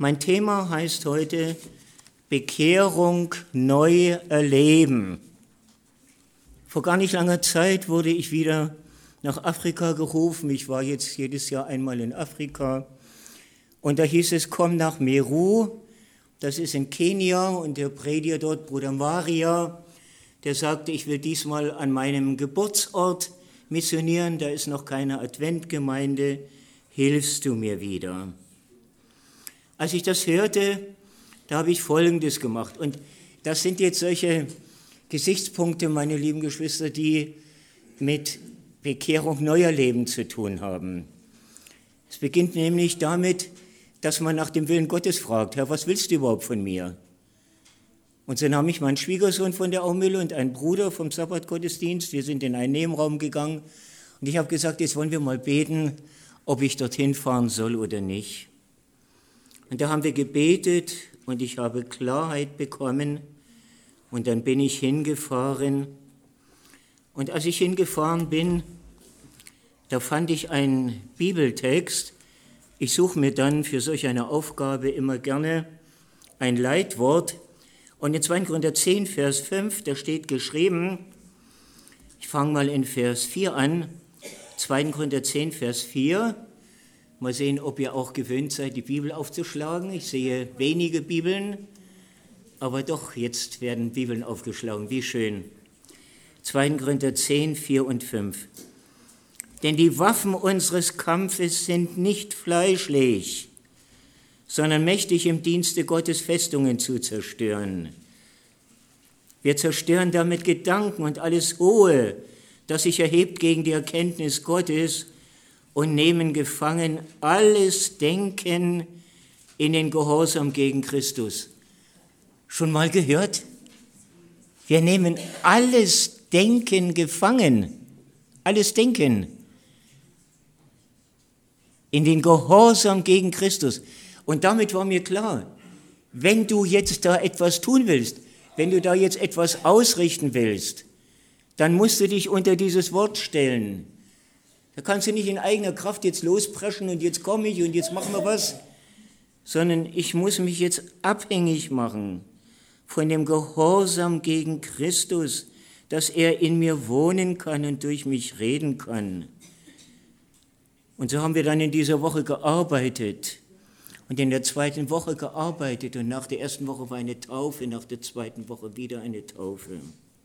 Mein Thema heißt heute Bekehrung neu erleben. Vor gar nicht langer Zeit wurde ich wieder nach Afrika gerufen. Ich war jetzt jedes Jahr einmal in Afrika. Und da hieß es, komm nach Meru, das ist in Kenia. Und der Prediger dort, Bruder Maria, der sagte, ich will diesmal an meinem Geburtsort missionieren. Da ist noch keine Adventgemeinde. Hilfst du mir wieder? Als ich das hörte, da habe ich Folgendes gemacht. Und das sind jetzt solche Gesichtspunkte, meine lieben Geschwister, die mit Bekehrung neuer Leben zu tun haben. Es beginnt nämlich damit, dass man nach dem Willen Gottes fragt, Herr, was willst du überhaupt von mir? Und so nahm ich meinen Schwiegersohn von der Aumühle und einen Bruder vom Sabbatgottesdienst. Wir sind in einen Nebenraum gegangen und ich habe gesagt, jetzt wollen wir mal beten, ob ich dorthin fahren soll oder nicht. Und da haben wir gebetet und ich habe Klarheit bekommen und dann bin ich hingefahren. Und als ich hingefahren bin, da fand ich einen Bibeltext. Ich suche mir dann für solch eine Aufgabe immer gerne ein Leitwort. Und in 2. Korinther 10, Vers 5, da steht geschrieben, ich fange mal in Vers 4 an, 2. Korinther 10, Vers 4, mal sehen, ob ihr auch gewöhnt seid, die Bibel aufzuschlagen. Ich sehe wenige Bibeln, aber doch, jetzt werden Bibeln aufgeschlagen, wie schön. 2. Korinther 10, 4 und 5. Denn die Waffen unseres Kampfes sind nicht fleischlich, sondern mächtig im Dienste Gottes Festungen zu zerstören. Wir zerstören damit Gedanken und alles Hohe, das sich erhebt gegen die Erkenntnis Gottes und nehmen gefangen alles Denken in den Gehorsam gegen Christus. Schon mal gehört? Wir nehmen alles Denken gefangen, alles Denken in den Gehorsam gegen Christus. Und damit war mir klar, wenn du jetzt da etwas tun willst, wenn du da jetzt etwas ausrichten willst, dann musst du dich unter dieses Wort stellen. Da kannst du nicht in eigener Kraft jetzt lospreschen und jetzt komme ich und jetzt machen wir was, sondern ich muss mich jetzt abhängig machen von dem Gehorsam gegen Christus, dass er in mir wohnen kann und durch mich reden kann. Und so haben wir dann in dieser Woche gearbeitet und in der zweiten Woche gearbeitet und nach der ersten Woche war eine Taufe, nach der zweiten Woche wieder eine Taufe.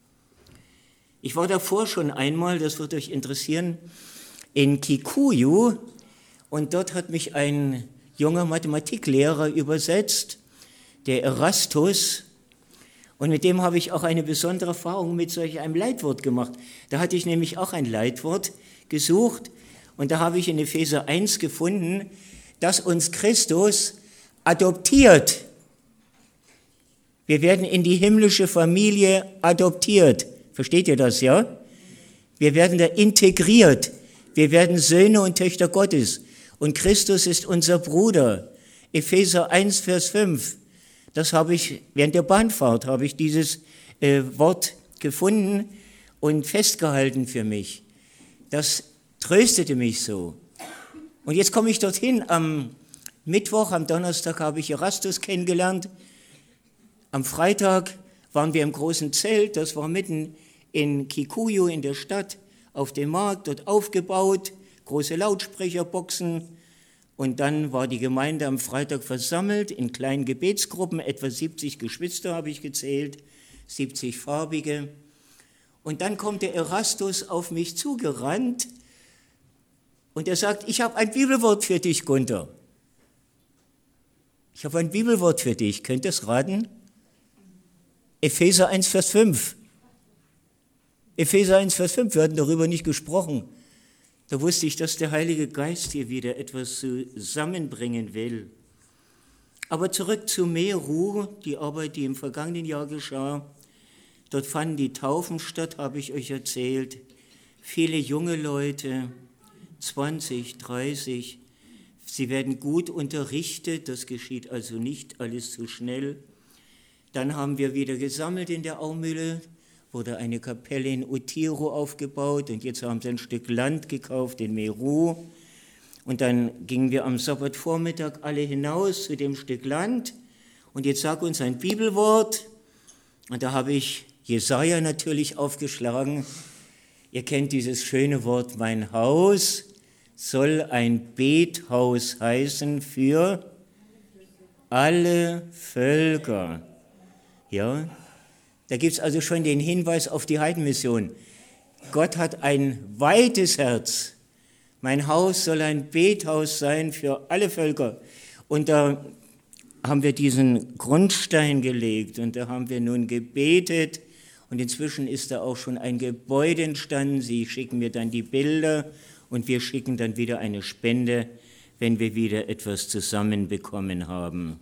Ich war davor schon einmal, das wird euch interessieren, in Kikuyu und dort hat mich ein junger Mathematiklehrer übersetzt, der Erastus, und mit dem habe ich auch eine besondere Erfahrung mit solch einem Leitwort gemacht. Da hatte ich nämlich auch ein Leitwort gesucht und da habe ich in Epheser 1 gefunden, dass uns Christus adoptiert. Wir werden in die himmlische Familie adoptiert. Versteht ihr das, ja? Wir werden da integriert. Wir werden Söhne und Töchter Gottes. Und Christus ist unser Bruder. Epheser 1, Vers 5. Das habe ich, während der Bahnfahrt habe ich dieses Wort gefunden und festgehalten für mich. Das tröstete mich so. Und jetzt komme ich dorthin am Mittwoch, am Donnerstag habe ich Erastus kennengelernt. Am Freitag waren wir im großen Zelt, das war mitten in Kikuyu in der Stadt, auf dem Markt, dort aufgebaut, große Lautsprecherboxen. Und dann war die Gemeinde am Freitag versammelt in kleinen Gebetsgruppen, etwa 70 Geschwister habe ich gezählt, 70 Farbige. Und dann kommt der Erastus auf mich zugerannt und er sagt, ich habe ein Bibelwort für dich, Gunther. Ich habe ein Bibelwort für dich, könnt ihr es raten? Epheser 1, Vers 5. Epheser 1, Vers 5, wir hatten darüber nicht gesprochen. Da wusste ich, dass der Heilige Geist hier wieder etwas zusammenbringen will. Aber zurück zu Meru, die Arbeit, die im vergangenen Jahr geschah. Dort fanden die Taufen statt, habe ich euch erzählt. Viele junge Leute, 20, 30. Sie werden gut unterrichtet, das geschieht also nicht alles zu schnell. Dann haben wir wieder gesammelt in der Aumühle, wurde eine Kapelle in Utiro aufgebaut und jetzt haben sie ein Stück Land gekauft in Meru. Und dann gingen wir am Sabbatvormittag alle hinaus zu dem Stück Land. Und jetzt sag uns ein Bibelwort. Und da habe ich Jesaja natürlich aufgeschlagen. Ihr kennt dieses schöne Wort, mein Haus soll ein Bethaus heißen für alle Völker. Ja, da gibt es also schon den Hinweis auf die Heidenmission. Gott hat ein weites Herz. Mein Haus soll ein Bethaus sein für alle Völker. Und da haben wir diesen Grundstein gelegt und da haben wir nun gebetet. Und inzwischen ist da auch schon ein Gebäude entstanden. Sie schicken mir dann die Bilder und wir schicken dann wieder eine Spende, wenn wir wieder etwas zusammenbekommen haben.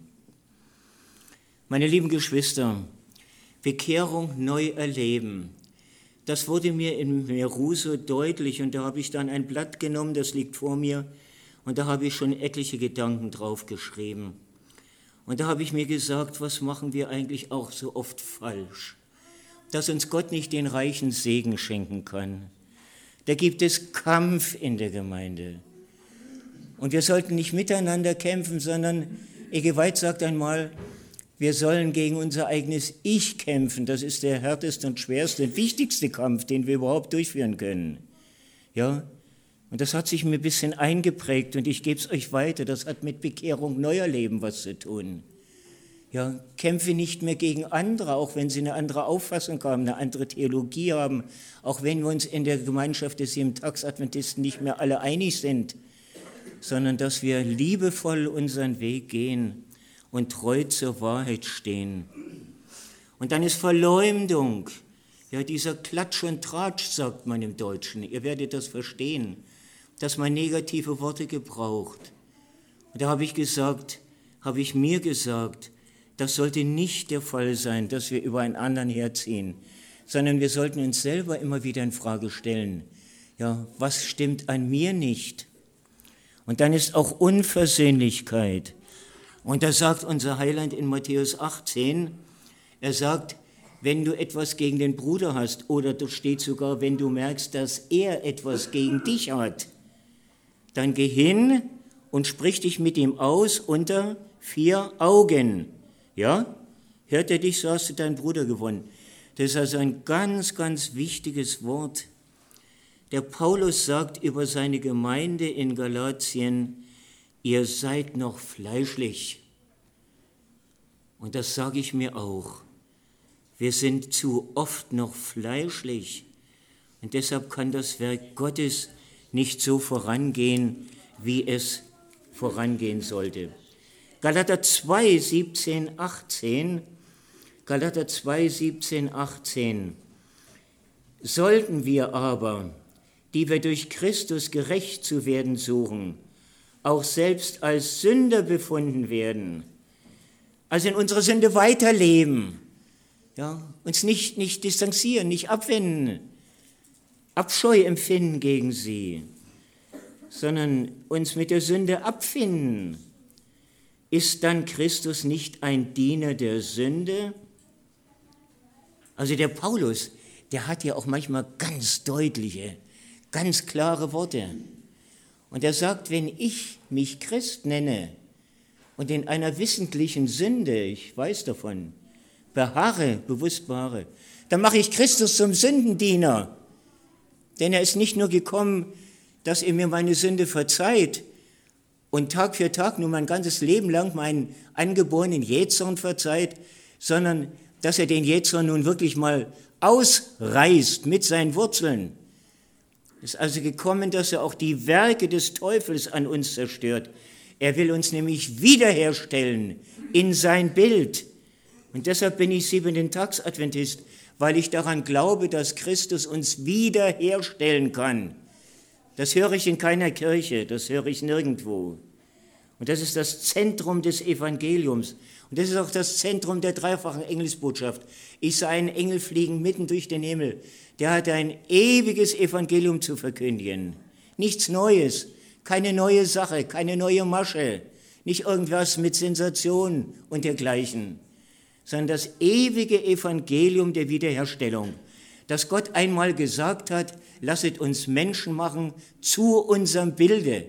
Meine lieben Geschwister, Bekehrung neu erleben. Das wurde mir in Meru so deutlich und da habe ich dann ein Blatt genommen, das liegt vor mir und da habe ich schon etliche Gedanken drauf geschrieben. Und da habe ich mir gesagt, was machen wir eigentlich auch so oft falsch? Dass uns Gott nicht den reichen Segen schenken kann. Da gibt es Kampf in der Gemeinde. Und wir sollten nicht miteinander kämpfen, sondern Ege White sagt einmal, wir sollen gegen unser eigenes Ich kämpfen. Das ist der härteste und schwerste und wichtigste Kampf, den wir überhaupt durchführen können. Ja, und das hat sich mir ein bisschen eingeprägt und ich gebe es euch weiter. Das hat mit Bekehrung neuer Leben was zu tun. Ja, kämpfe nicht mehr gegen andere, auch wenn sie eine andere Auffassung haben, eine andere Theologie haben, auch wenn wir uns in der Gemeinschaft des Siebentags-Adventisten nicht mehr alle einig sind, sondern dass wir liebevoll unseren Weg gehen und treu zur Wahrheit stehen. Und dann ist Verleumdung, ja, dieser Klatsch und Tratsch, sagt man im Deutschen, ihr werdet das verstehen, dass man negative Worte gebraucht. Und da habe ich mir gesagt, das sollte nicht der Fall sein, dass wir über einen anderen herziehen, sondern wir sollten uns selber immer wieder in Frage stellen, ja, was stimmt an mir nicht? Und dann ist auch Unversöhnlichkeit. Und da sagt unser Heiland in Matthäus 18, er sagt, wenn du etwas gegen den Bruder hast, oder da steht sogar, wenn du merkst, dass er etwas gegen dich hat, dann geh hin und sprich dich mit ihm aus unter 4 Augen. Ja, hört er dich, so hast du deinen Bruder gewonnen. Das ist also ein ganz, ganz wichtiges Wort. Der Paulus sagt über seine Gemeinde in Galatien, ihr seid noch fleischlich. Und das sage ich mir auch. Wir sind zu oft noch fleischlich. Und deshalb kann das Werk Gottes nicht so vorangehen, wie es vorangehen sollte. Galater 2, 17, 18. Galater 2, 17, 18. Sollten wir aber, die wir durch Christus gerecht zu werden suchen, auch selbst als Sünder befunden werden, also in unserer Sünde weiterleben, ja, uns nicht distanzieren, nicht abwenden, Abscheu empfinden gegen sie, sondern uns mit der Sünde abfinden, ist dann Christus nicht ein Diener der Sünde? Also der Paulus, der hat ja auch manchmal ganz deutliche, ganz klare Worte. Und er sagt, wenn ich mich Christ nenne und in einer wissentlichen Sünde, ich weiß davon, bewusst beharre, dann mache ich Christus zum Sündendiener. Denn er ist nicht nur gekommen, dass er mir meine Sünde verzeiht und Tag für Tag nur mein ganzes Leben lang meinen angeborenen Jähzorn verzeiht, sondern dass er den Jähzorn nun wirklich mal ausreißt mit seinen Wurzeln. Es ist also gekommen, dass er auch die Werke des Teufels an uns zerstört. Er will uns nämlich wiederherstellen in sein Bild. Und deshalb bin ich Siebentags-Adventist, weil ich daran glaube, dass Christus uns wiederherstellen kann. Das höre ich in keiner Kirche, das höre ich nirgendwo. Und das ist das Zentrum des Evangeliums. Und das ist auch das Zentrum der dreifachen Engelsbotschaft. Ich sah einen Engel fliegen mitten durch den Himmel. Der hatte ein ewiges Evangelium zu verkündigen. Nichts Neues, keine neue Sache, keine neue Masche, nicht irgendwas mit Sensation und dergleichen, sondern das ewige Evangelium der Wiederherstellung, dass Gott einmal gesagt hat, lasset uns Menschen machen zu unserem Bilde.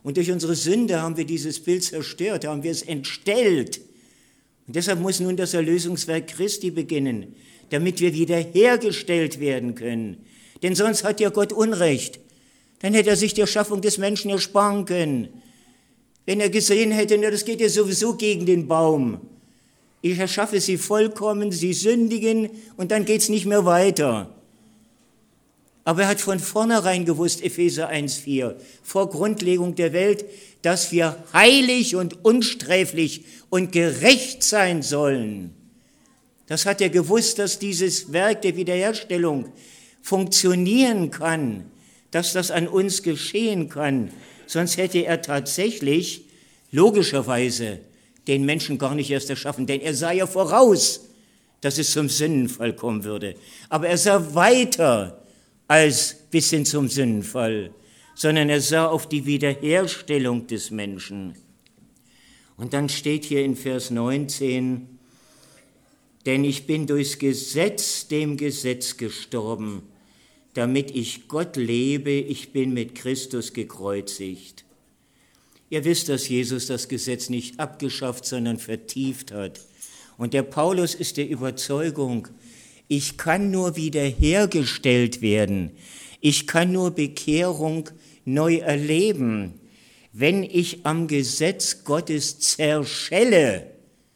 Und durch unsere Sünde haben wir dieses Bild zerstört, haben wir es entstellt. Und deshalb muss nun das Erlösungswerk Christi beginnen, damit wir wiederhergestellt werden können. Denn sonst hat ja Gott Unrecht. Dann hätte er sich der Schaffung des Menschen ersparen können. Wenn er gesehen hätte, na, das geht ja sowieso gegen den Baum. Ich erschaffe sie vollkommen, sie sündigen und dann geht es nicht mehr weiter. Aber er hat von vornherein gewusst, Epheser 1,4, vor Grundlegung der Welt, dass wir heilig und unsträflich und gerecht sein sollen. Das hat er gewusst, dass dieses Werk der Wiederherstellung funktionieren kann, dass das an uns geschehen kann. Sonst hätte er tatsächlich logischerweise den Menschen gar nicht erst erschaffen, denn er sah ja voraus, dass es zum Sündenfall kommen würde. Aber er sah weiter als bis hin zum Sündenfall, sondern er sah auf die Wiederherstellung des Menschen. Und dann steht hier in Vers 19, denn ich bin durchs Gesetz dem Gesetz gestorben, damit ich Gott lebe, ich bin mit Christus gekreuzigt. Ihr wisst, dass Jesus das Gesetz nicht abgeschafft, sondern vertieft hat. Und der Paulus ist der Überzeugung, ich kann nur wiederhergestellt werden, ich kann nur Bekehrung neu erleben, wenn ich am Gesetz Gottes zerschelle,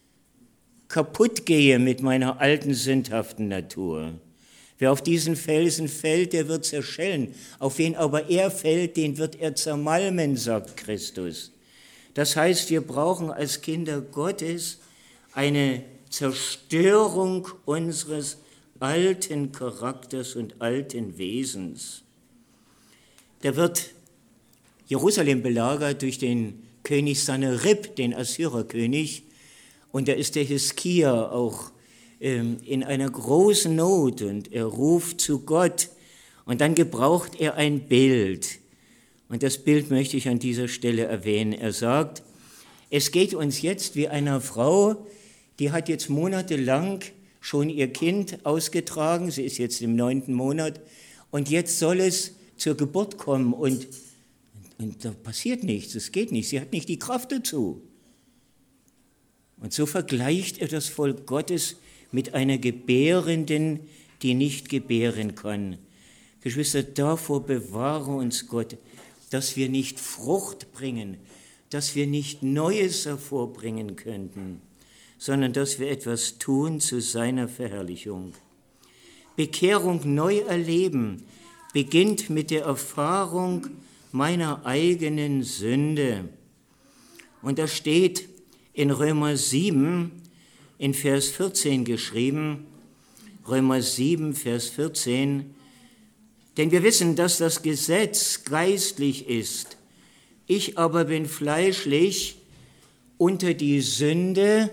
kaputt gehe mit meiner alten sündhaften Natur. Wer auf diesen Felsen fällt, der wird zerschellen. Auf wen aber er fällt, den wird er zermalmen, sagt Christus. Das heißt, wir brauchen als Kinder Gottes eine Zerstörung unseres alten Charakters und alten Wesens. Da wird Jerusalem belagert durch den König Sanherib, den Assyrerkönig, und da ist der Hiskia auch in einer großen Not und er ruft zu Gott und dann gebraucht er ein Bild. Und das Bild möchte ich an dieser Stelle erwähnen. Er sagt, es geht uns jetzt wie einer Frau, die hat jetzt monatelang schon ihr Kind ausgetragen, sie ist jetzt im 9. Monat und jetzt soll es zur Geburt kommen und da passiert nichts, es geht nicht, sie hat nicht die Kraft dazu. Und so vergleicht er das Volk Gottes mit einer Gebärenden, die nicht gebären kann. Geschwister, davor bewahre uns Gott, dass wir nicht Frucht bringen, dass wir nicht Neues hervorbringen könnten, sondern dass wir etwas tun zu seiner Verherrlichung. Bekehrung neu erleben beginnt mit der Erfahrung meiner eigenen Sünde. Und da steht in Römer 7, in Vers 14 geschrieben, Römer 7, Vers 14, denn wir wissen, dass das Gesetz geistlich ist. Ich aber bin fleischlich unter die Sünde.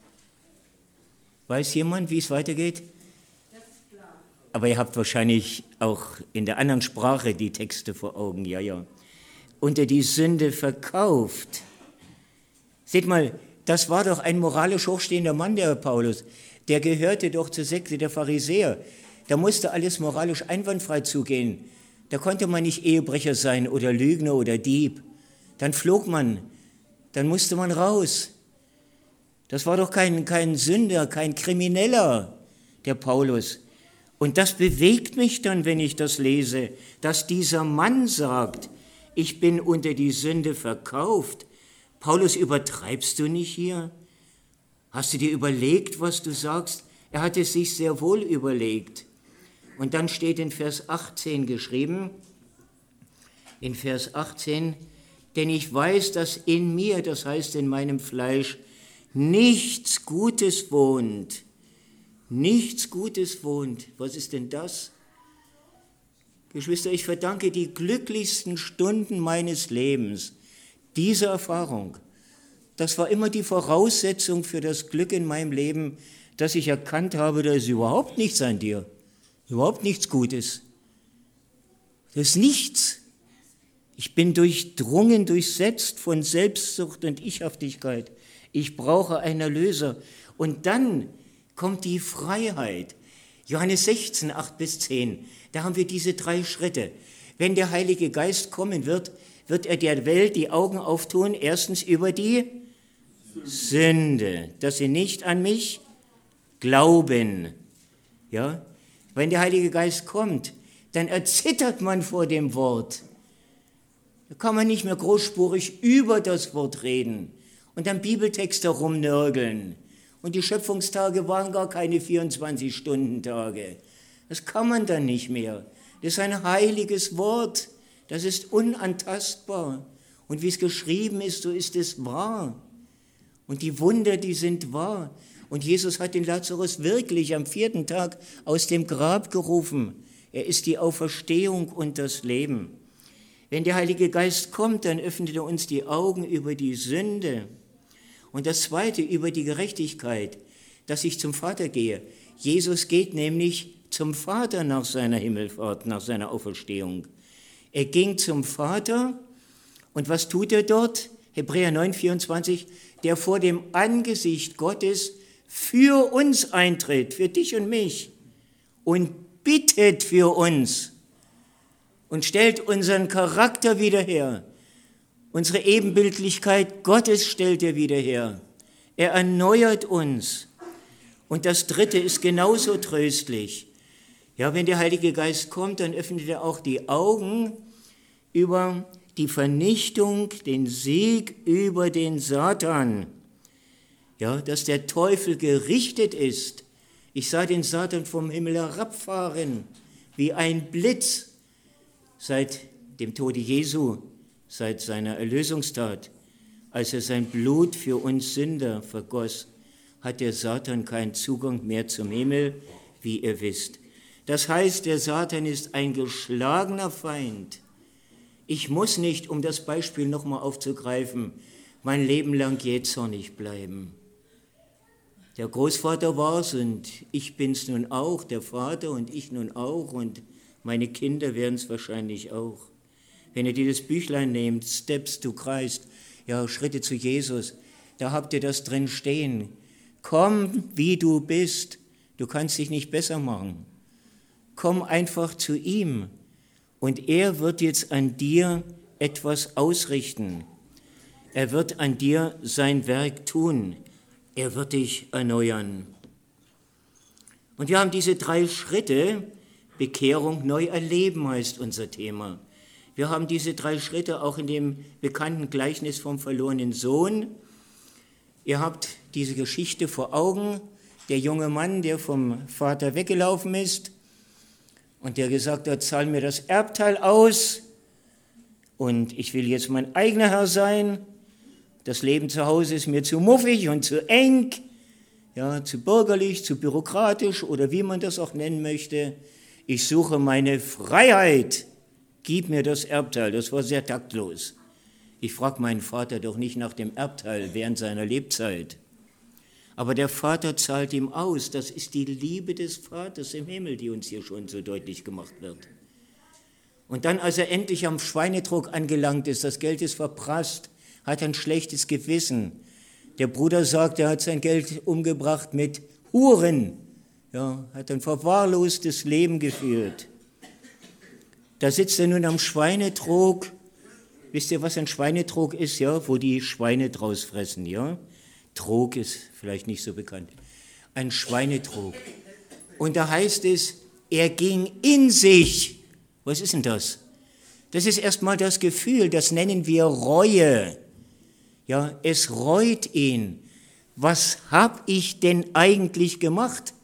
Weiß jemand, wie es weitergeht? Aber ihr habt wahrscheinlich auch in der anderen Sprache die Texte vor Augen, ja. Unter die Sünde verkauft. Seht mal, das war doch ein moralisch hochstehender Mann, der Paulus. Der gehörte doch zur Sekte der Pharisäer. Da musste alles moralisch einwandfrei zugehen. Da konnte man nicht Ehebrecher sein oder Lügner oder Dieb. Dann flog man, dann musste man raus. Das war doch kein Sünder, kein Krimineller, der Paulus. Und das bewegt mich dann, wenn ich das lese, dass dieser Mann sagt, ich bin unter die Sünde verkauft. Paulus, übertreibst du nicht hier? Hast du dir überlegt, was du sagst? Er hat es sich sehr wohl überlegt. Und dann steht in Vers 18 geschrieben, in Vers 18, denn ich weiß, dass in mir, das heißt in meinem Fleisch, nichts Gutes wohnt. Nichts Gutes wohnt. Was ist denn das? Geschwister, ich verdanke die glücklichsten Stunden meines Lebens dieser Erfahrung. Das war immer die Voraussetzung für das Glück in meinem Leben, dass ich erkannt habe, da ist überhaupt nichts an dir. Überhaupt nichts Gutes. Das ist nichts. Ich bin durchdrungen, durchsetzt von Selbstsucht und Ichhaftigkeit. Ich brauche einen Erlöser. Und dann kommt die Freiheit. Johannes 16, 8 bis 10, da haben wir diese 3 Schritte. Wenn der Heilige Geist kommen wird, wird er der Welt die Augen auftun, erstens über die Sünde, dass sie nicht an mich glauben. Ja? Wenn der Heilige Geist kommt, dann erzittert man vor dem Wort. Da kann man nicht mehr großspurig über das Wort reden und dann Bibeltexte rumnörgeln. Und die Schöpfungstage waren gar keine 24-Stunden-Tage. Das kann man dann nicht mehr. Das ist ein heiliges Wort, das ist unantastbar. Und wie es geschrieben ist, so ist es wahr. Und die Wunder, die sind wahr. Und Jesus hat den Lazarus wirklich am 4. Tag aus dem Grab gerufen. Er ist die Auferstehung und das Leben. Wenn der Heilige Geist kommt, dann öffnet er uns die Augen über die Sünde. Und das Zweite, über die Gerechtigkeit, dass ich zum Vater gehe. Jesus geht nämlich zum Vater nach seiner Himmelfahrt, nach seiner Auferstehung. Er ging zum Vater und was tut er dort? Hebräer 9,24, der vor dem Angesicht Gottes für uns eintritt, für dich und mich und bittet für uns und stellt unseren Charakter wieder her. Unsere Ebenbildlichkeit Gottes stellt er wieder her. Er erneuert uns. Und das Dritte ist genauso tröstlich. Ja, wenn der Heilige Geist kommt, dann öffnet er auch die Augen über die Vernichtung, den Sieg über den Satan. Ja, dass der Teufel gerichtet ist. Ich sah den Satan vom Himmel herabfahren, wie ein Blitz seit dem Tode Jesu, seit seiner Erlösungstat. Als er sein Blut für uns Sünder vergoss, hat der Satan keinen Zugang mehr zum Himmel, wie ihr wisst. Das heißt, der Satan ist ein geschlagener Feind. Ich muss nicht, um das Beispiel nochmal aufzugreifen, mein Leben lang jähzornig bleiben. Der Großvater war's und ich bin's nun auch, der Vater und ich nun auch und meine Kinder werden es wahrscheinlich auch. Wenn ihr dieses Büchlein nehmt, Steps to Christ, ja, Schritte zu Jesus, da habt ihr das drin stehen. Komm, wie du bist, du kannst dich nicht besser machen. Komm einfach zu ihm und er wird jetzt an dir etwas ausrichten. Er wird an dir sein Werk tun. Er wird dich erneuern. Und wir haben diese 3 Schritte, Bekehrung neu erleben heißt unser Thema. Wir haben diese 3 Schritte auch in dem bekannten Gleichnis vom verlorenen Sohn. Ihr habt diese Geschichte vor Augen, der junge Mann, der vom Vater weggelaufen ist und der gesagt hat, zahl mir das Erbteil aus und ich will jetzt mein eigener Herr sein. Das Leben zu Hause ist mir zu muffig und zu eng, ja, zu bürgerlich, zu bürokratisch oder wie man das auch nennen möchte. Ich suche meine Freiheit. Gib mir das Erbteil. Das war sehr taktlos. Ich frage meinen Vater doch nicht nach dem Erbteil während seiner Lebzeit. Aber der Vater zahlt ihm aus. Das ist die Liebe des Vaters im Himmel, die uns hier schon so deutlich gemacht wird. Und dann, als er endlich am Schweinetrog angelangt ist, das Geld ist verprasst, hat ein schlechtes Gewissen. Der Bruder sagt, er hat sein Geld umgebracht mit Huren. Ja, hat ein verwahrlostes Leben geführt. Da sitzt er nun am Schweinetrog. Wisst ihr, was ein Schweinetrog ist? Ja, wo die Schweine draus fressen. Ja? Trog ist vielleicht nicht so bekannt. Ein Schweinetrog. Und da heißt es, er ging in sich. Was ist denn das? Das ist erstmal das Gefühl, das nennen wir Reue. Ja, es reut ihn. Was habe ich denn eigentlich gemacht?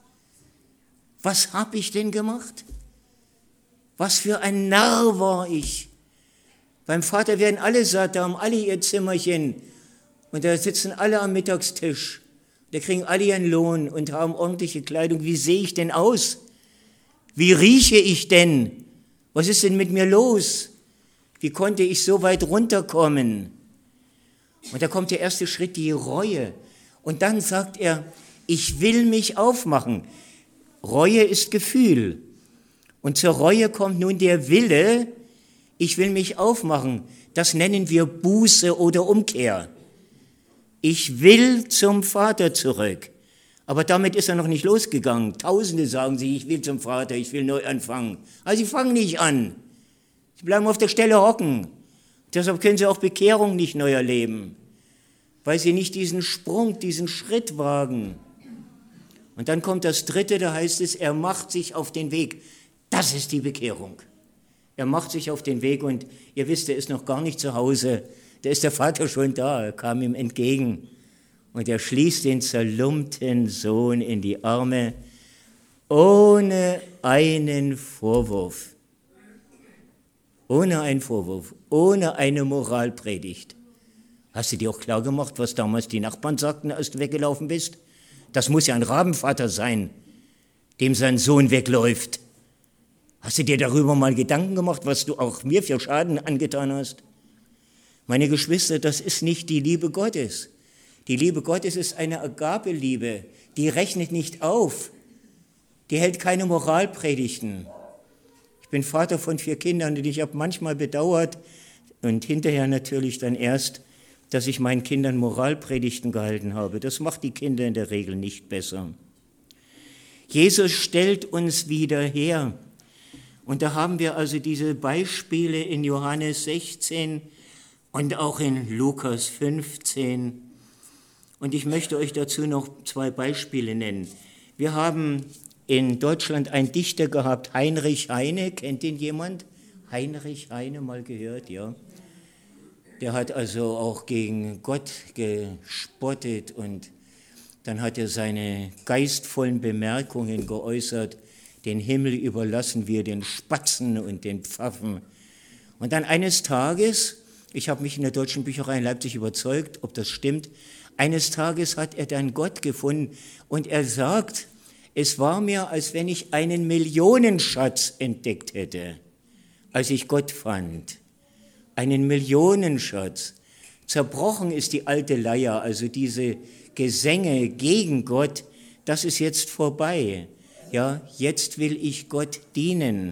Was habe ich denn gemacht? Was für ein Narr war ich. Beim Vater werden alle satt, da haben alle ihr Zimmerchen und da sitzen alle am Mittagstisch. Da kriegen alle ihren Lohn und haben ordentliche Kleidung. Wie sehe ich denn aus? Wie rieche ich denn? Was ist denn mit mir los? Wie konnte ich so weit runterkommen? Und da kommt der erste Schritt, die Reue. Und dann sagt er, ich will mich aufmachen. Reue ist Gefühl. Und zur Reue kommt nun der Wille, ich will mich aufmachen. Das nennen wir Buße oder Umkehr. Ich will zum Vater zurück. Aber damit ist er noch nicht losgegangen. Tausende sagen sich, ich will zum Vater, ich will neu anfangen. Aber sie fangen nicht an. Sie bleiben auf der Stelle hocken. Deshalb können sie auch Bekehrung nicht neu erleben, weil sie nicht diesen Sprung, diesen Schritt wagen. Und dann kommt das Dritte, da heißt es, er macht sich auf den Weg. Das ist die Bekehrung. Er macht sich auf den Weg und ihr wisst, er ist noch gar nicht zu Hause. Da ist der Vater schon da, er kam ihm entgegen. Und er schließt den zerlumpten Sohn in die Arme, ohne einen Vorwurf. Ohne einen Vorwurf, ohne eine Moralpredigt. Hast du dir auch klar gemacht, was damals die Nachbarn sagten, als du weggelaufen bist? Das muss ja ein Rabenvater sein, dem sein Sohn wegläuft. Hast du dir darüber mal Gedanken gemacht, was du auch mir für Schaden angetan hast? Meine Geschwister, das ist nicht die Liebe Gottes. Die Liebe Gottes ist eine Agapeliebe, die rechnet nicht auf, die hält keine Moralpredigten. Ich bin Vater von 4 Kindern und ich habe manchmal bedauert und hinterher natürlich dann erst, dass ich meinen Kindern Moralpredigten gehalten habe. Das macht die Kinder in der Regel nicht besser. Jesus stellt uns wieder her. Und da haben wir also diese Beispiele in Johannes 16 und auch in Lukas 15. Und ich möchte euch dazu noch 2 Beispiele nennen. Wir haben in Deutschland einen Dichter gehabt, Heinrich Heine. Kennt ihn jemand? Heinrich Heine, mal gehört, ja. Der hat also auch gegen Gott gespottet und dann hat er seine geistvollen Bemerkungen geäußert, den Himmel überlassen wir den Spatzen und den Pfaffen. Und dann eines Tages, ich habe mich in der Deutschen Bücherei in Leipzig überzeugt, ob das stimmt, eines Tages hat er dann Gott gefunden und er sagt, es war mir, als wenn ich einen Millionenschatz entdeckt hätte, als ich Gott fand. Einen Millionenschatz. Zerbrochen ist die alte Leier, also diese Gesänge gegen Gott, das ist jetzt vorbei. Ja, jetzt will ich Gott dienen.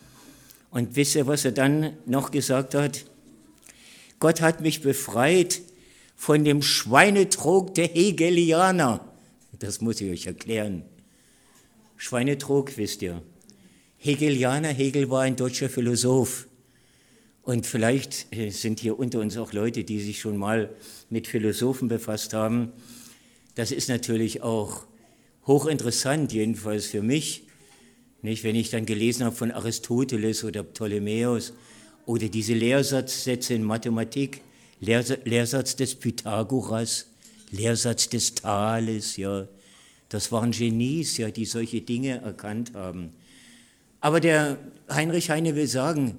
Und wisst ihr, was er dann noch gesagt hat? Gott hat mich befreit von dem Schweinetrog der Hegelianer. Das muss ich euch erklären. Schweinetrog, wisst ihr. Hegelianer, Hegel war ein deutscher Philosoph. Und vielleicht sind hier unter uns auch Leute, die sich schon mal mit Philosophen befasst haben. Das ist natürlich auch hochinteressant, jedenfalls für mich. Nicht, wenn ich dann gelesen habe von Aristoteles oder Ptolemäus oder diese Lehrsatzsätze in Mathematik, Lehrsatz des Pythagoras, Lehrsatz des Thales, ja. Das waren Genies, ja, die solche Dinge erkannt haben. Aber der Heinrich Heine will sagen,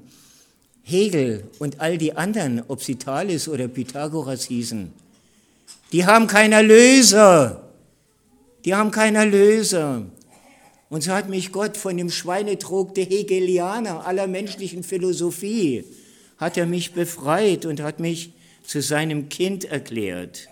Hegel und all die anderen, ob sie Thales oder Pythagoras hießen, die haben keinen Erlöser. Die haben keinen Erlöser. Und so hat mich Gott von dem Schweinetrog der Hegelianer, aller menschlichen Philosophie, hat er mich befreit und hat mich zu seinem Kind erklärt.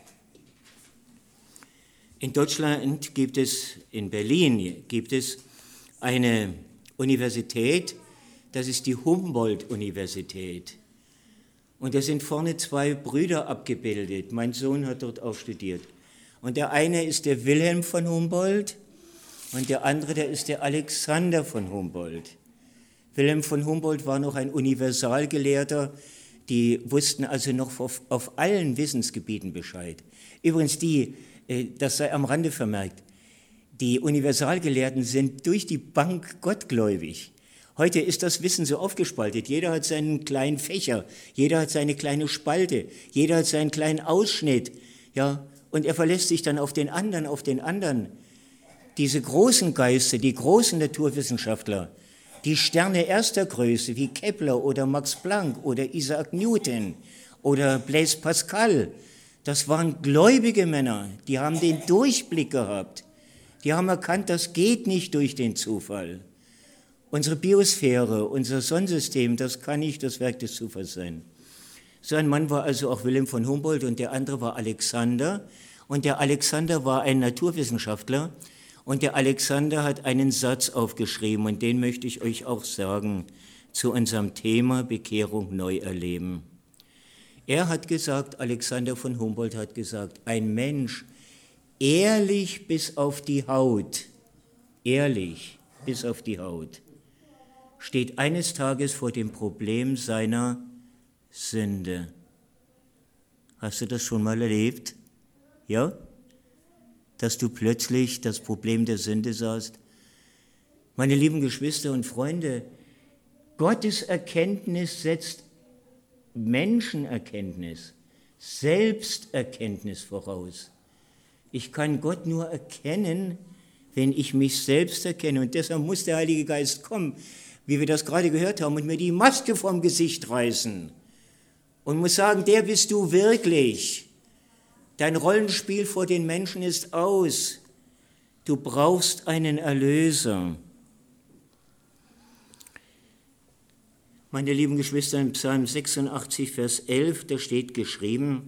In Deutschland gibt es, in Berlin gibt es eine Universität, das ist die Humboldt-Universität. Und da sind vorne 2 Brüder abgebildet. Mein Sohn hat dort auch studiert. Und der eine ist der Wilhelm von Humboldt und der andere, der ist der Alexander von Humboldt. Wilhelm von Humboldt war noch ein Universalgelehrter, die wussten also noch auf allen Wissensgebieten Bescheid. Übrigens das sei am Rande vermerkt, die Universalgelehrten sind durch die Bank gottgläubig. Heute ist das Wissen so aufgespaltet. Jeder hat seinen kleinen Fächer, jeder hat seine kleine Spalte, jeder hat seinen kleinen Ausschnitt. Ja, und er verlässt sich dann auf den anderen, auf den anderen. Diese großen Geister, die großen Naturwissenschaftler, die Sterne erster Größe wie Kepler oder Max Planck oder Isaac Newton oder Blaise Pascal, das waren gläubige Männer, die haben den Durchblick gehabt. Die haben erkannt, das geht nicht durch den Zufall. Unsere Biosphäre, unser Sonnensystem, das kann nicht das Werk des Zufalls sein. So ein Mann war also auch Wilhelm von Humboldt und der andere war Alexander. Und der Alexander war ein Naturwissenschaftler und der Alexander hat einen Satz aufgeschrieben und den möchte ich euch auch sagen zu unserem Thema Bekehrung neu erleben. Er hat gesagt, Alexander von Humboldt hat gesagt, ein Mensch, ehrlich bis auf die Haut, ehrlich bis auf die Haut, steht eines Tages vor dem Problem seiner Sünde. Hast du das schon mal erlebt? Ja? Dass du plötzlich das Problem der Sünde sahst? Meine lieben Geschwister und Freunde, Gottes Erkenntnis setzt Menschenerkenntnis, Selbsterkenntnis voraus. Ich kann Gott nur erkennen, wenn ich mich selbst erkenne. Und deshalb muss der Heilige Geist kommen, wie wir das gerade gehört haben, und mir die Maske vom Gesicht reißen und muss sagen, der bist du wirklich. Dein Rollenspiel vor den Menschen ist aus. Du brauchst einen Erlöser. Meine lieben Geschwister, im Psalm 86, Vers 11, da steht geschrieben: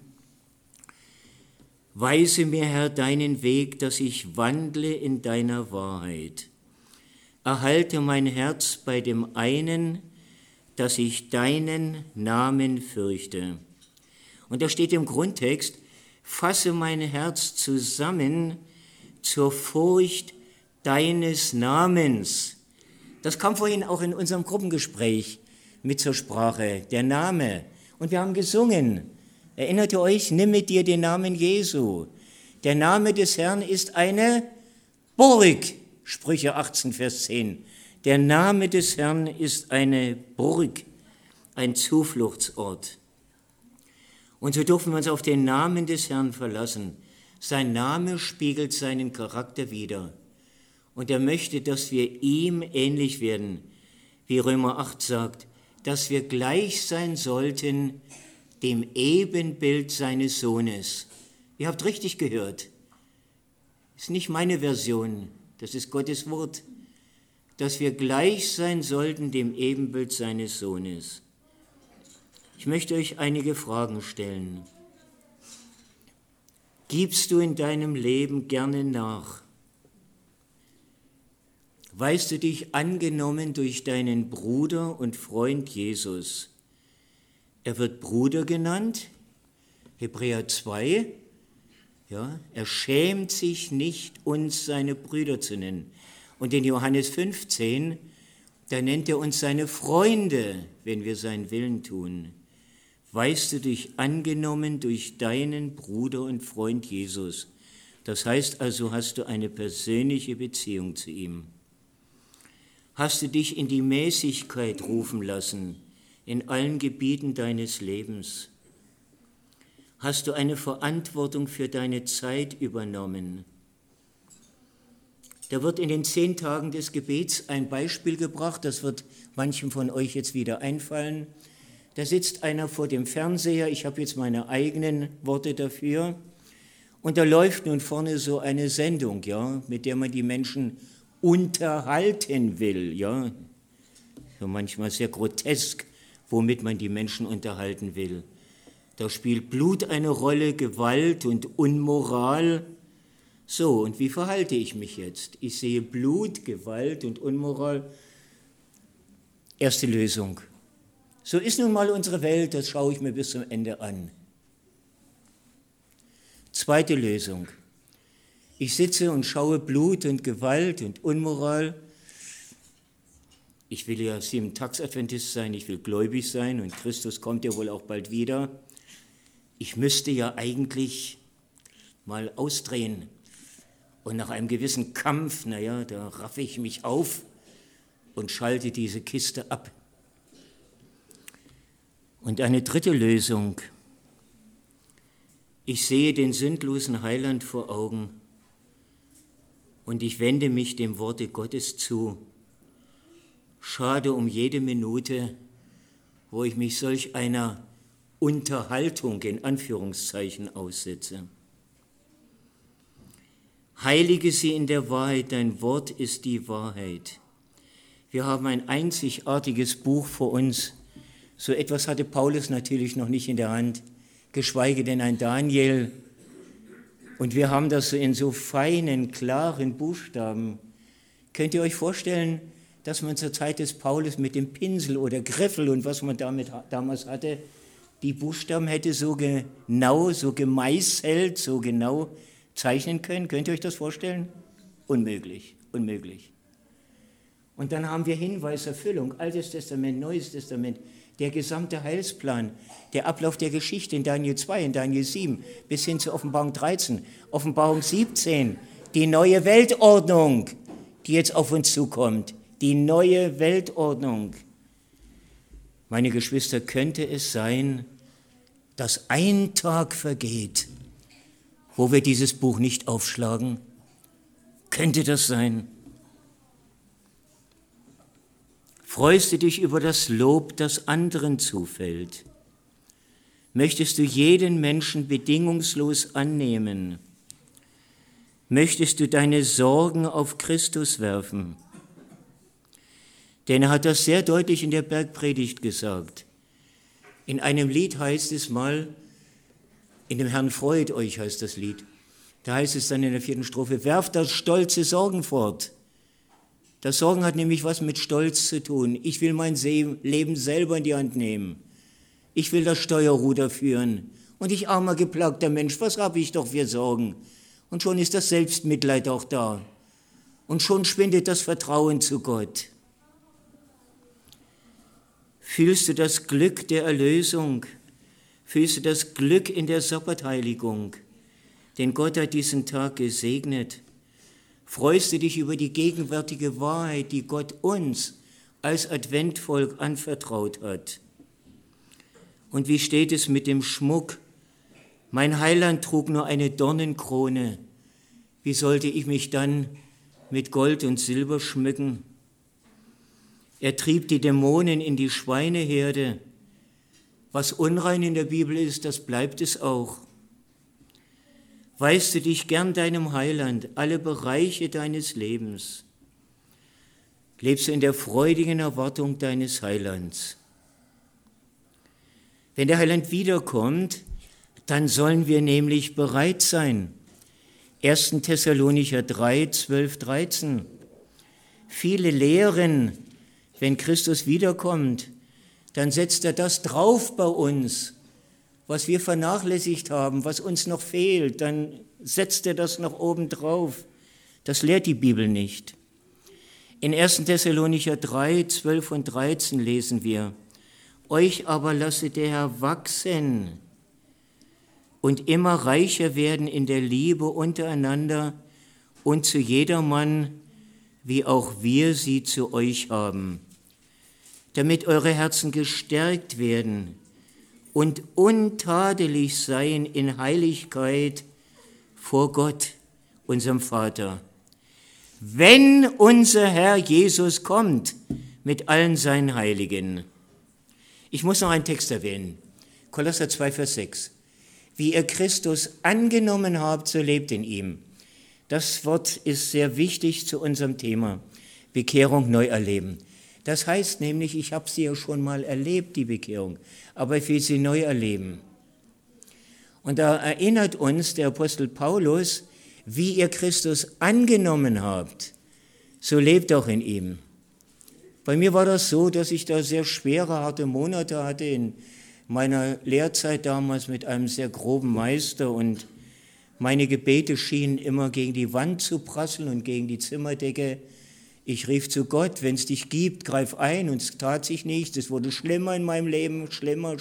Weise mir, Herr, deinen Weg, dass ich wandle in deiner Wahrheit. Erhalte mein Herz bei dem einen, dass ich deinen Namen fürchte. Und da steht im Grundtext: Fasse mein Herz zusammen zur Furcht deines Namens. Das kam vorhin auch in unserem Gruppengespräch mit zur Sprache, der Name. Und wir haben gesungen. Erinnert ihr euch? Nimm mit dir den Namen Jesu. Der Name des Herrn ist eine Burg. Sprüche 18, Vers 10. Der Name des Herrn ist eine Burg, ein Zufluchtsort. Und so dürfen wir uns auf den Namen des Herrn verlassen. Sein Name spiegelt seinen Charakter wider. Und er möchte, dass wir ihm ähnlich werden, wie Römer 8 sagt, dass wir gleich sein sollten dem Ebenbild seines Sohnes. Ihr habt richtig gehört. Das ist nicht meine Version, das ist Gottes Wort. Dass wir gleich sein sollten dem Ebenbild seines Sohnes. Ich möchte euch einige Fragen stellen. Gibst du in deinem Leben gerne nach? Weißt du dich angenommen durch deinen Bruder und Freund Jesus? Er wird Bruder genannt, Hebräer 2. Ja, er schämt sich nicht, uns seine Brüder zu nennen. Und in Johannes 15, da nennt er uns seine Freunde, wenn wir seinen Willen tun. Weißt du dich angenommen durch deinen Bruder und Freund Jesus? Das heißt also, hast du eine persönliche Beziehung zu ihm. Hast du dich in die Mäßigkeit rufen lassen, in allen Gebieten deines Lebens? Hast du eine Verantwortung für deine Zeit übernommen? Da wird in den 10 Tagen des Gebets ein Beispiel gebracht, das wird manchem von euch jetzt wieder einfallen. Da sitzt einer vor dem Fernseher, ich habe jetzt meine eigenen Worte dafür, und da läuft nun vorne so eine Sendung, ja, mit der man die Menschen unterhalten will, ja, so manchmal sehr grotesk, womit man die Menschen unterhalten will. Da spielt Blut eine Rolle, Gewalt und Unmoral. So, und wie verhalte ich mich jetzt? Ich sehe Blut, Gewalt und Unmoral. Erste Lösung. So ist nun mal unsere Welt, das schaue ich mir bis zum Ende an. Zweite Lösung. Ich sitze und schaue Blut und Gewalt und Unmoral. Ich will ja 7-Tags-Adventist sein, ich will gläubig sein und Christus kommt ja wohl auch bald wieder. Ich müsste ja eigentlich mal ausdrehen. Und nach einem gewissen Kampf, da raffe ich mich auf und schalte diese Kiste ab. Und eine dritte Lösung. Ich sehe den sündlosen Heiland vor Augen und ich wende mich dem Worte Gottes zu. Schade um jede Minute, wo ich mich solch einer Unterhaltung in Anführungszeichen aussetze. Heilige sie in der Wahrheit, dein Wort ist die Wahrheit. Wir haben ein einzigartiges Buch vor uns. So etwas hatte Paulus natürlich noch nicht in der Hand, geschweige denn ein Daniel. Und wir haben das so in so feinen, klaren Buchstaben. Könnt ihr euch vorstellen, dass man zur Zeit des Paulus mit dem Pinsel oder Griffel und was man damit damals hatte, die Buchstaben hätte so genau, so gemeißelt, so genau zeichnen können? Könnt ihr euch das vorstellen? Unmöglich, unmöglich. Und dann haben wir Hinweiserfüllung, Altes Testament, Neues Testament. der gesamte Heilsplan, der Ablauf der Geschichte in Daniel 2, in Daniel 7, bis hin zu Offenbarung 13, Offenbarung 17, die neue Weltordnung, die jetzt auf uns zukommt, die neue Weltordnung. Meine Geschwister, könnte es sein, dass ein Tag vergeht, wo wir dieses Buch nicht aufschlagen? Könnte das sein? Freust du dich über das Lob, das anderen zufällt? Möchtest du jeden Menschen bedingungslos annehmen? Möchtest du deine Sorgen auf Christus werfen? Denn er hat das sehr deutlich in der Bergpredigt gesagt. In einem Lied heißt es mal, in dem Herrn freut euch heißt das Lied, da heißt es dann in der 4. Strophe, werft das stolze Sorgen fort. Das Sorgen hat nämlich was mit Stolz zu tun. Ich will mein Leben selber in die Hand nehmen. Ich will das Steuerruder führen. Und ich armer, geplagter Mensch, was habe ich doch für Sorgen? Und schon ist das Selbstmitleid auch da. Und schon schwindet das Vertrauen zu Gott. Fühlst du das Glück der Erlösung? Fühlst du das Glück in der Sabbatheiligung? Denn Gott hat diesen Tag gesegnet. Freust du dich über die gegenwärtige Wahrheit, die Gott uns als Adventvolk anvertraut hat? Und wie steht es mit dem Schmuck? Mein Heiland trug nur eine Dornenkrone. Wie sollte ich mich dann mit Gold und Silber schmücken? Er trieb die Dämonen in die Schweineherde. Was unrein in der Bibel ist, das bleibt es auch. Weihst du dich gern deinem Heiland, alle Bereiche deines Lebens? Lebst du in der freudigen Erwartung deines Heilands? Wenn der Heiland wiederkommt, dann sollen wir nämlich bereit sein. 1. Thessalonicher 3, 12, 13. Viele lehren, wenn Christus wiederkommt, dann setzt er das drauf bei uns, was wir vernachlässigt haben, was uns noch fehlt, dann setzt er das noch oben drauf. Das lehrt die Bibel nicht. In 1. Thessalonicher 3, 12 und 13 lesen wir, euch aber lasse der Herr wachsen und immer reicher werden in der Liebe untereinander und zu jedermann, wie auch wir sie zu euch haben, damit eure Herzen gestärkt werden und untadelig seien in Heiligkeit vor Gott, unserem Vater. Wenn unser Herr Jesus kommt mit allen seinen Heiligen. Ich muss noch einen Text erwähnen. Kolosser 2, Vers 6. Wie ihr Christus angenommen habt, so lebt in ihm. Das Wort ist sehr wichtig zu unserem Thema. Bekehrung neu erleben. Das heißt nämlich, ich habe sie ja schon mal erlebt, die Bekehrung, aber ich will sie neu erleben. Und da erinnert uns der Apostel Paulus, wie ihr Christus angenommen habt, so lebt auch in ihm. Bei mir war das so, dass ich da sehr schwere, harte Monate hatte in meiner Lehrzeit damals mit einem sehr groben Meister und meine Gebete schienen immer gegen die Wand zu prasseln und gegen die Zimmerdecke. Ich rief zu Gott, wenn es dich gibt, greif ein, und es tat sich nichts. Es wurde schlimmer in meinem Leben, schlimmer.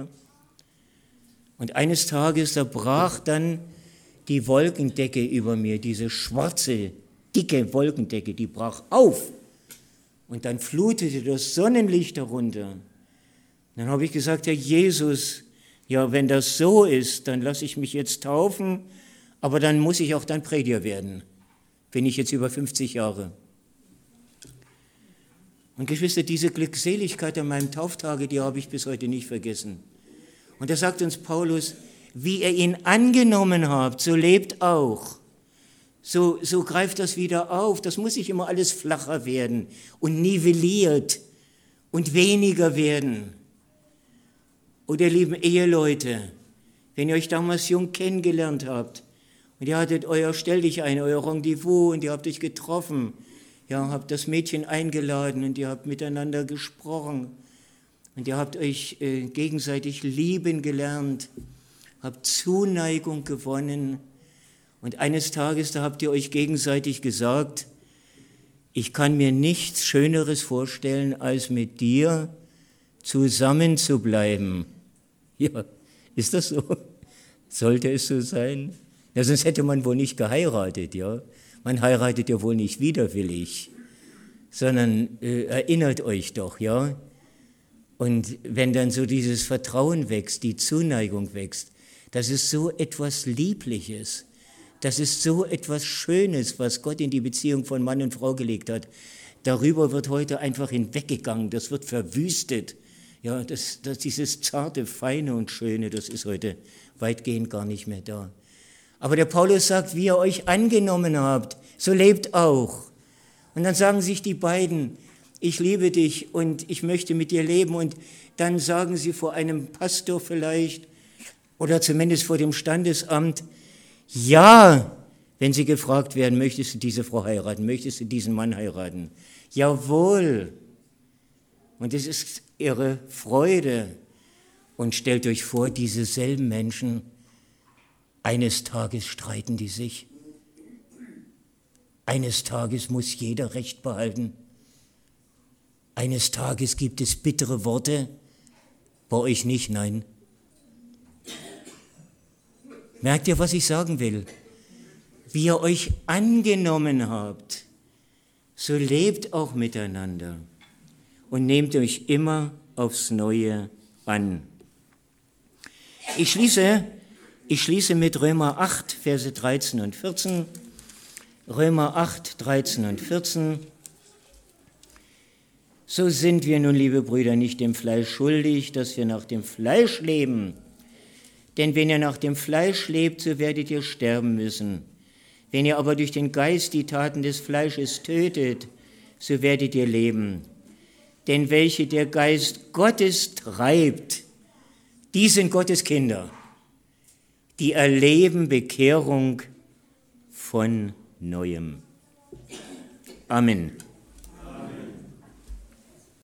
Und eines Tages, da brach dann die Wolkendecke über mir, diese schwarze, dicke Wolkendecke, die brach auf. Und dann flutete das Sonnenlicht darunter. Dann habe ich gesagt, Herr Jesus, ja, wenn das so ist, dann lasse ich mich jetzt taufen, aber dann muss ich auch dein Prediger werden. Bin ich jetzt über 50 Jahre. Und Geschwister, diese Glückseligkeit an meinem Tauftage, die habe ich bis heute nicht vergessen. Und da sagt uns Paulus, wie ihr ihn angenommen habt, so lebt auch. So greift das wieder auf. Das muss nicht immer alles flacher werden und nivelliert und weniger werden. Und ihr lieben Eheleute, wenn ihr euch damals jung kennengelernt habt und ihr hattet euer Rendezvous und ihr habt euch getroffen, ja, habt das Mädchen eingeladen und ihr habt miteinander gesprochen und ihr habt euch gegenseitig lieben gelernt, habt Zuneigung gewonnen und eines Tages, da habt ihr euch gegenseitig gesagt, ich kann mir nichts Schöneres vorstellen, als mit dir zusammen zu bleiben. Ja, ist das so? Sollte es so sein? Ja, sonst hätte man wohl nicht geheiratet, ja. Man heiratet ja wohl nicht widerwillig, sondern erinnert euch doch, ja. Und wenn dann so dieses Vertrauen wächst, die Zuneigung wächst, das ist so etwas Liebliches, das ist so etwas Schönes, was Gott in die Beziehung von Mann und Frau gelegt hat. Darüber wird heute einfach hinweggegangen, das wird verwüstet. Ja, dieses zarte, feine und schöne, das ist heute weitgehend gar nicht mehr da. Aber der Paulus sagt, wie ihr euch angenommen habt, so lebt auch. Und dann sagen sich die beiden, ich liebe dich und ich möchte mit dir leben. Und dann sagen sie vor einem Pastor vielleicht oder zumindest vor dem Standesamt, ja, wenn sie gefragt werden, möchtest du diese Frau heiraten, möchtest du diesen Mann heiraten? Jawohl. Und es ist ihre Freude. Und stellt euch vor, diese selben Menschen, eines Tages streiten die sich. Eines Tages muss jeder Recht behalten. Eines Tages gibt es bittere Worte, bei euch nicht, nein. Merkt ihr, was ich sagen will? Wie ihr euch angenommen habt, so lebt auch miteinander und nehmt euch immer aufs Neue an. Ich schließe mit Römer 8, Verse 13 und 14. Römer 8, 13 und 14. So sind wir nun, liebe Brüder, nicht dem Fleisch schuldig, dass wir nach dem Fleisch leben. Denn wenn ihr nach dem Fleisch lebt, so werdet ihr sterben müssen. Wenn ihr aber durch den Geist die Taten des Fleisches tötet, so werdet ihr leben. Denn welche der Geist Gottes treibt, die sind Gottes Kinder. Die erleben Bekehrung von Neuem. Amen.